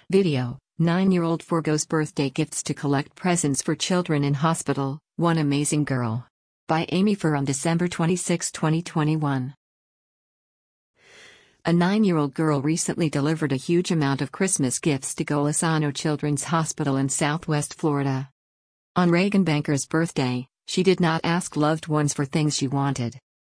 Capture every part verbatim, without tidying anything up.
Video: nine-year-old forgoes birthday gifts to collect presents for children in hospital, one amazing girl. By Amy Fur on December twenty-sixth, twenty twenty-one. A nine-year-old girl recently delivered a huge amount of Christmas gifts to Golisano Children's Hospital in Southwest Florida. On Reagan Banker's birthday, she did not ask loved ones for things she wanted.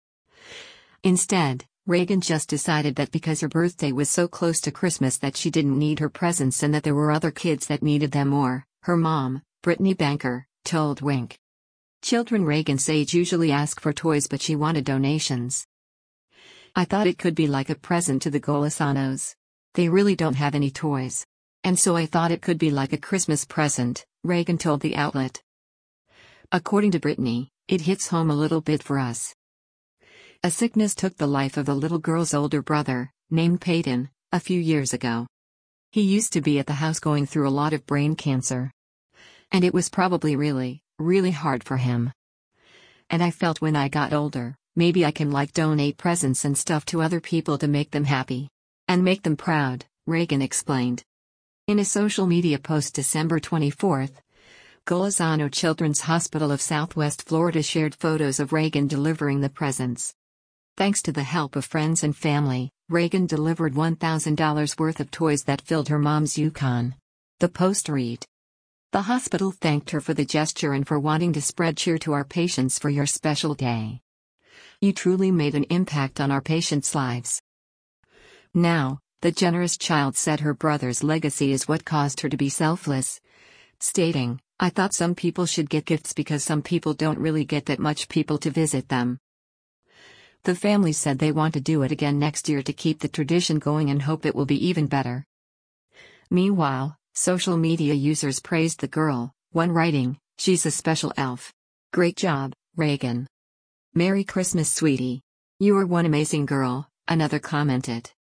Instead, Reagan just decided that because her birthday was so close to Christmas that she didn't need her presents and that there were other kids that needed them more, her mom, Brittany Banker, told Wink. Children Reagan's age usually ask for toys, but she wanted donations. I thought it could be like a present to the Golisanos. They really don't have any toys. And so I thought it could be like a Christmas present, Reagan told the outlet. According to Brittany, it hits home a little bit for us. A sickness took the life of the little girl's older brother, named Peyton, a few years ago. He used to be at the house going through a lot of brain cancer. And it was probably really, really hard for him. And I felt when I got older, maybe I can like donate presents and stuff to other people to make them happy. And make them proud, Reagan explained. In a social media post December twenty-fourth, Golisano Children's Hospital of Southwest Florida shared photos of Reagan delivering the presents. Thanks to the help of friends and family, Reagan delivered one thousand dollars worth of toys that filled her mom's Yukon. The post read. The hospital thanked her for the gesture and for wanting to spread cheer to our patients for your special day. You truly made an impact on our patients' lives. Now, the generous child said her brother's legacy is what caused her to be selfless, stating, I thought some people should get gifts because some people don't really get that much people to visit them. The family said they want to do it again next year to keep the tradition going and hope it will be even better. Meanwhile, social media users praised the girl, one writing, she's a special elf. Great job, Reagan. Merry Christmas, sweetie. You are one amazing girl, another commented.